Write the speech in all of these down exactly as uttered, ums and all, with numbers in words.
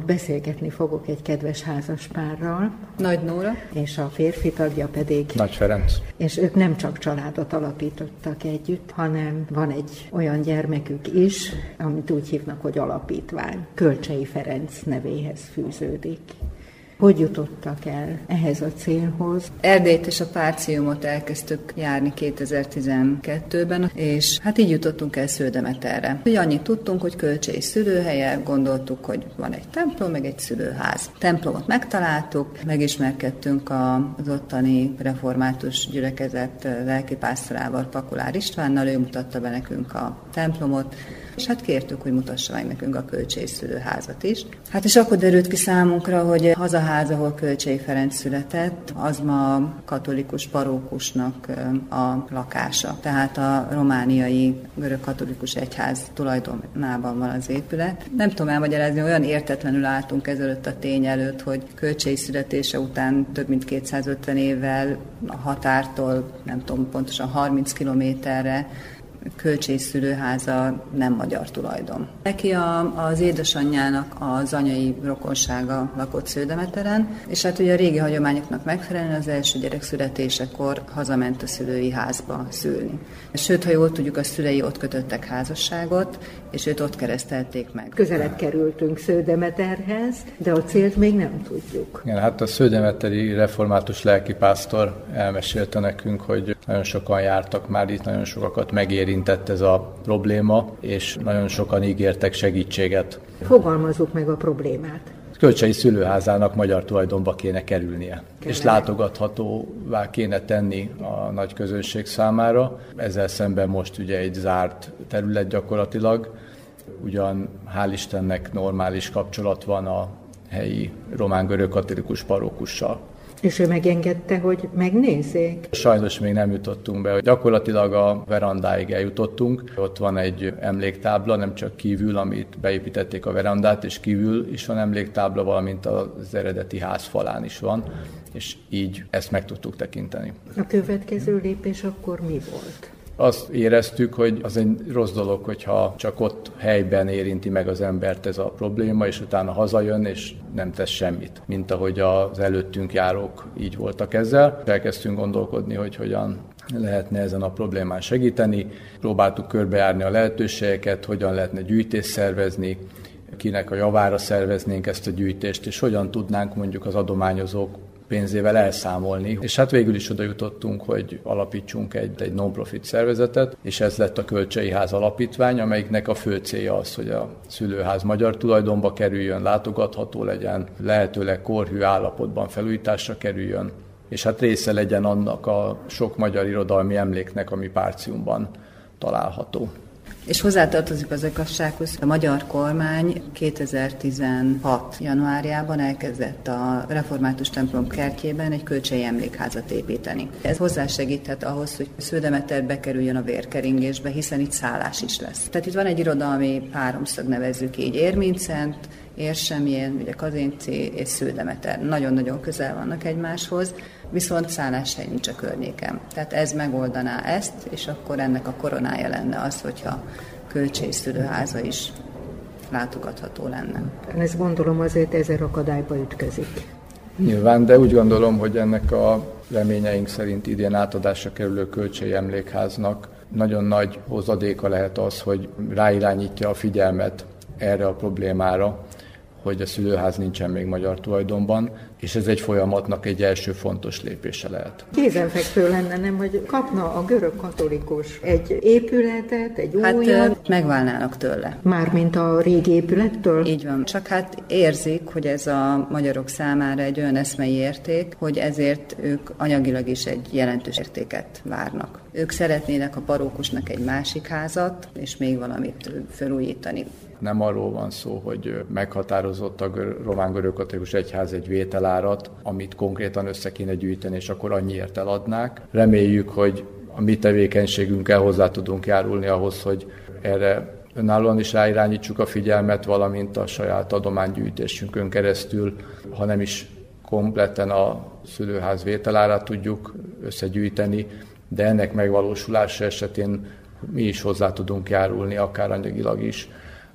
Beszélgetni fogok egy kedves házaspárral. Nagy Nóra. És a férfi tagja pedig Nagy Ferenc. És ők nem csak családot alapítottak együtt, hanem van egy olyan gyermekük is, amit úgy hívnak, hogy alapítvány. Kölcsei Ferenc nevéhez fűződik. Hogy jutottak el ehhez a célhoz? Erdélyt és a Párciumot elkezdtük járni kétezer-tizenkettőben, és hát így jutottunk el Sződemeterre. Úgy annyit tudtunk, hogy Kölcsei szülőhelye, gondoltuk, hogy van egy templom, meg egy szülőház. Templomot megtaláltuk, megismerkedtünk az ottani református gyülekezet lelkipásztorával, Pakulár Istvánnal, ő mutatta be nekünk a templomot, és hát kértük, hogy mutassa meg nekünk a Kölcsei szülőházat is. Hát és akkor derült ki számunkra, hogy az a ház, ahol Kölcsei Ferenc született, az ma katolikus parókusnak a lakása. Tehát a romániai görög-katolikus egyház tulajdonában van az épület. Nem tudom elmagyarázni, olyan értetlenül álltunk ezelőtt a tény előtt, hogy Kölcsei születése után több mint kétszázötven évvel a határtól, nem tudom pontosan harminc kilométerre, Kölcsei szülőháza nem magyar tulajdon. Neki a, az édesanyjának az anyai rokonsága lakott Sződemeteren, és hát ugye a régi hagyományoknak megfelelően az első gyerek születésekor hazament a szülői házba szülni. Sőt, ha jól tudjuk, a szülei ott kötöttek házasságot, és őt ott keresztelték meg. Közelebb kerültünk Sződemeterhez, de a célt még nem tudjuk. Igen, hát a sződemeteri református lelkipásztor elmesélte nekünk, hogy nagyon sokan jártak már itt, nagyon sokakat megérintett ez a probléma, és nagyon sokan ígértek segítséget. Fogalmazzuk meg a problémát. Kölcsei szülőházának magyar tulajdonba kéne kerülnie, Kellene. és látogathatóvá kéne tenni a nagy közönség számára. Ezzel szemben most ugye egy zárt terület gyakorlatilag, ugyan hál' Istennek normális kapcsolat van a helyi román-görög katolikus parókussal. És ő megengedte, hogy megnézzék? Sajnos még nem jutottunk be. Gyakorlatilag a verandáig eljutottunk. Ott van egy emléktábla, nem csak kívül, amit beépítették a verandát, és kívül is van emléktábla, valamint az eredeti ház falán is van, és így ezt meg tudtuk tekinteni. A következő lépés akkor mi volt? Azt éreztük, hogy az egy rossz dolog, hogyha csak ott helyben érinti meg az embert ez a probléma, és utána hazajön, és nem tesz semmit. Mint ahogy az előttünk járók így voltak ezzel. Elkezdtünk gondolkodni, hogy hogyan lehetne ezen a problémán segíteni. Próbáltuk körbejárni a lehetőségeket, hogyan lehetne gyűjtést szervezni, kinek a javára szerveznénk ezt a gyűjtést, és hogyan tudnánk mondjuk az adományozók pénzével elszámolni. És hát végül is oda jutottunk, hogy alapítsunk egy, egy non-profit szervezetet, és ez lett a Kölcsei Ház Alapítvány, amelyiknek a fő célja az, hogy a szülőház magyar tulajdonba kerüljön, látogatható legyen, lehetőleg korhű állapotban felújításra kerüljön, és hát része legyen annak a sok magyar irodalmi emléknek, ami Párciumban található. És hozzátartozik az igazsághoz, a magyar kormány kétezer-tizenhat januárjában elkezdett a református templom kertjében egy kölcsei emlékházat építeni. Ez hozzásegíthet ahhoz, hogy Sződemeter bekerüljön a vérkeringésbe, hiszen itt szállás is lesz. Tehát itt van egy irodalmi háromszög, nevezzük így, Érmincent, Érsemjén, ugye Kazinci és Sződemeter. Nagyon-nagyon közel vannak egymáshoz, viszont szálláshely nincs a környéken. Tehát ez megoldaná ezt, és akkor ennek a koronája lenne az, hogyha Kölcsei szülőháza is látogatható lenne. Ezt gondolom azért ezer akadályba ütközik. Nyilván, de úgy gondolom, hogy ennek a reményeink szerint idén átadásra kerülő Kölcsei Emlékháznak nagyon nagy hozadéka lehet az, hogy ráirányítja a figyelmet erre a problémára, hogy a szülőház nincsen még magyar tulajdonban, és ez egy folyamatnak egy első fontos lépése lehet. Kézenfekvő lenne, nem, hogy kapna a görög katolikus egy épületet, egy hát, újat? Hát megválnának tőle. Mármint a régi épülettől? Így van. Csak hát érzik, hogy ez a magyarok számára egy olyan eszmei érték, hogy ezért ők anyagilag is egy jelentős értéket várnak. Ők szeretnének a parókusnak egy másik házat, és még valamit felújítani. Nem arról van szó, hogy meghatározott a román-görög katolikus egyház egy vételárat, amit konkrétan össze kéne gyűjteni, és akkor annyiért eladnák. Reméljük, hogy a mi tevékenységünkkel hozzá tudunk járulni ahhoz, hogy erre önállóan is ráirányítsuk a figyelmet, valamint a saját adománygyűjtésünkön keresztül, ha nem is kompletten a szülőház vételárát tudjuk összegyűjteni, de ennek megvalósulása esetén mi is hozzá tudunk járulni, akár anyagilag is,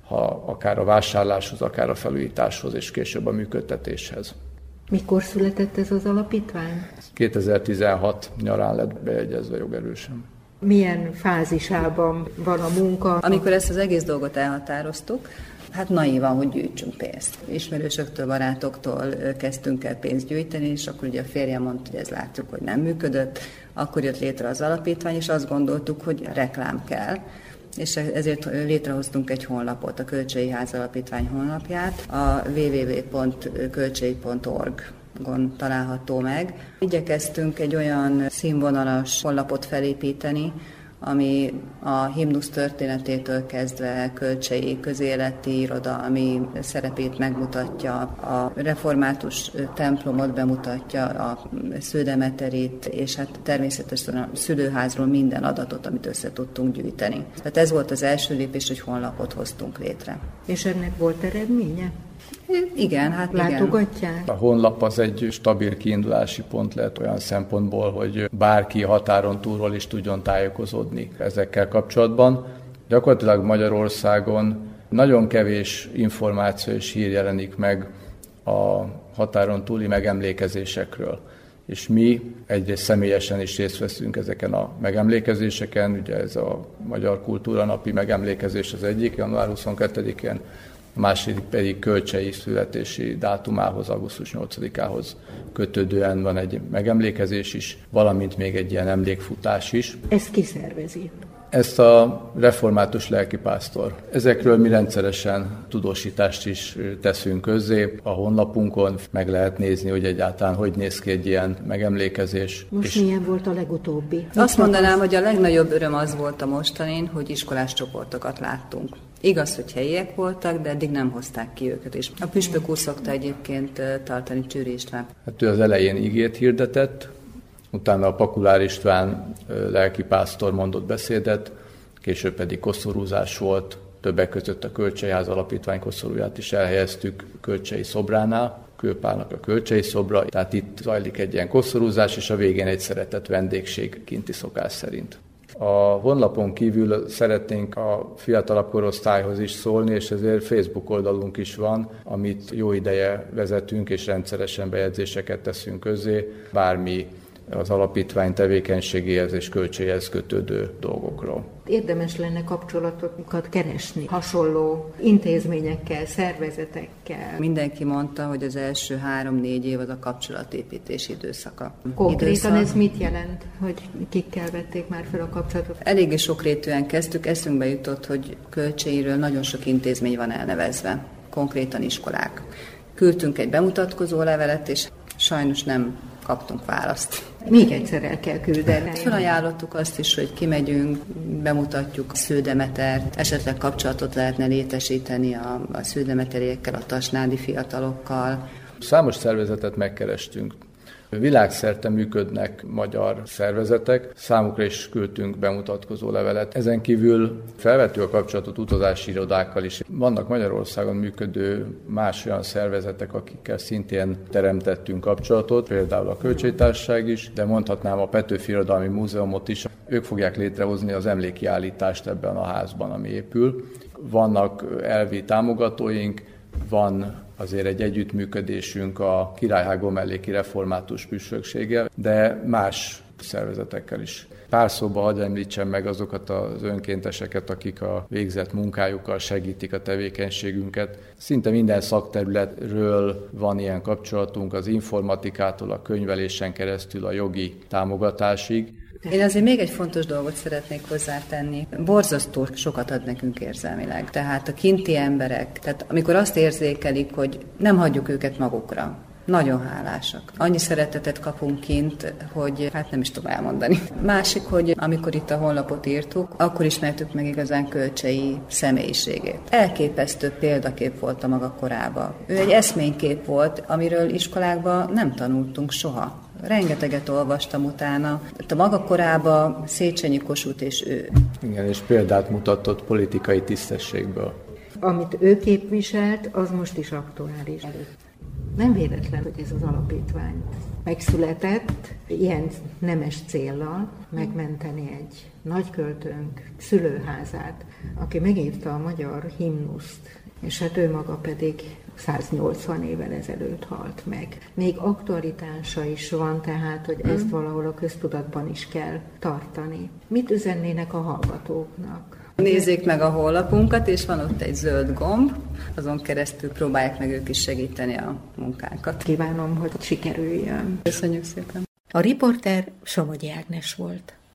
ha akár a vásárláshoz, akár a felújításhoz és később a működtetéshez. Mikor született ez az alapítvány? kétezer-tizenhat nyarán lett bejegyezve jogerősen. Milyen fázisában van a munka? Amikor ezt az egész dolgot elhatároztuk, hát naívan, hogy gyűjtsünk pénzt. Ismerősöktől, barátoktól kezdtünk el pénzt gyűjteni, és akkor ugye a férjem mondta, hogy ez látjuk, hogy nem működött. Akkor jött létre az alapítvány, és azt gondoltuk, hogy reklám kell. És ezért létrehoztunk egy honlapot, a Kölcsei Ház Alapítvány honlapját, a double-u double-u double-u pont kölcsei pont org-on található meg. Igyekeztünk egy olyan színvonalas honlapot felépíteni, ami a himnusz történetétől kezdve kölcsei közéleti, irodalmi szerepét megmutatja, a református templomot bemutatja, a Sződemeterét, és hát természetesen a szülőházról minden adatot, amit össze tudtunk gyűjteni. Tehát ez volt az első lépés, hogy honlapot hoztunk létre. És ennek volt eredménye? Igen, hát látogatják? Igen. A honlap az egy stabil kiindulási pont lehet olyan szempontból, hogy bárki határon túlról is tudjon tájékozódni ezekkel kapcsolatban. Gyakorlatilag Magyarországon nagyon kevés információ és hír jelenik meg a határon túli megemlékezésekről. És mi egyrészt személyesen is részt veszünk ezeken a megemlékezéseken, ugye ez a Magyar Kultúra Napi megemlékezés az egyik, január huszonkettedikén, a második pedig Kölcsei születési dátumához, augusztus nyolcadikához kötődően van egy megemlékezés is, valamint még egy ilyen emlékfutás is. Ezt ki szervezi? Ezt a református lelkipásztor. Ezekről mi rendszeresen tudósítást is teszünk közzé. A honlapunkon meg lehet nézni, hogy egyáltalán hogy néz ki egy ilyen megemlékezés. Most és milyen volt a legutóbbi? Azt mondanám, hogy a legnagyobb öröm az volt a mostanin, hogy iskolás csoportokat láttunk. Igaz, hogy helyiek voltak, de eddig nem hozták ki őket is. A püspök úr szokta egyébként tartani, Csőri István. Hát ő az elején igét hirdetett, utána a Pakulár István lelkipásztor mondott beszédet, később pedig koszorúzás volt, többek között a Kölcsei Ház Alapítvány koszorúját is elhelyeztük Kölcsei szobránál, Kőpálnak a Kölcsei szobra, tehát itt zajlik egy ilyen koszorúzás, és a végén egy szeretett vendégség kinti szokás szerint. A honlapon kívül szeretnénk a fiatalabb korosztályhoz is szólni, és ezért Facebook oldalunk is van, amit jó ideje vezetünk, és rendszeresen bejegyzéseket teszünk közzé, bármi az alapítvány tevékenységéhez és költséghez kötődő dolgokról. Érdemes lenne kapcsolatokat keresni hasonló intézményekkel, szervezetekkel. Mindenki mondta, hogy az első három-négy év az a kapcsolatépítési időszaka. Konkrétan Időszak. Ez mit jelent, hogy kikkel vették már fel a kapcsolatot? Eléggé sokrétűen kezdtük, eszünkbe jutott, hogy Kölcseiről nagyon sok intézmény van elnevezve, konkrétan iskolák. Küldtünk egy bemutatkozó levelet, és sajnos nem kaptunk választ. Még egyszer el kell küldeni. Felajánlottuk azt is, hogy kimegyünk, bemutatjuk a Sződemetert, esetleg kapcsolatot lehetne létesíteni a, a sződemeteriekkel, a tasnádi fiatalokkal. Számos szervezetet megkerestünk. Világszerte működnek magyar szervezetek, számukra is küldtünk bemutatkozó levelet. Ezen kívül felvettük a kapcsolatot utazási irodákkal is. Vannak Magyarországon működő más olyan szervezetek, akikkel szintén teremtettünk kapcsolatot, például a Kölcsei Társaság is, de mondhatnám a Petőfi Irodalmi Múzeumot is. Ők fogják létrehozni az emlékkiállítást ebben a házban, ami épül. Vannak elvi támogatóink, van azért egy együttműködésünk a Királyhágó-melléki református püspökséggel, de más szervezetekkel is. Pár szóba hadd említsem meg azokat az önkénteseket, akik a végzett munkájukkal segítik a tevékenységünket. Szinte minden szakterületről van ilyen kapcsolatunk, az informatikától a könyvelésen keresztül a jogi támogatásig. Én azért még egy fontos dolgot szeretnék hozzátenni. Borzasztó sokat ad nekünk érzelmileg. Tehát a kinti emberek, tehát amikor azt érzékelik, hogy nem hagyjuk őket magukra, nagyon hálásak. Annyi szeretetet kapunk kint, hogy hát nem is tudom elmondani. Másik, hogy amikor itt a honlapot írtuk, akkor ismertük meg igazán Kölcsei személyiségét. Elképesztő példakép volt a maga korában. Ő egy eszménykép volt, amiről iskolákban nem tanultunk soha. Rengeteget olvastam utána. A maga korában Széchenyi, Kossuth és ő. Igen, és példát mutatott politikai tisztességből. Amit ő képviselt, az most is aktuális. Nem véletlen, hogy ez az alapítvány megszületett, ilyen nemes céllal megmenteni egy nagyköltőnk szülőházát, aki megírta a magyar himnuszt, és hát ő maga pedig száznyolcvan évvel ezelőtt halt meg. Még aktualitása is van, tehát, hogy ezt valahol a köztudatban is kell tartani. Mit üzennének a hallgatóknak? Nézzék meg a honlapunkat, és van ott egy zöld gomb, azon keresztül próbálják meg ők is segíteni a munkánkat. Kívánom, hogy sikerüljön. Köszönjük szépen! A riporter Somogyi Ágnes volt.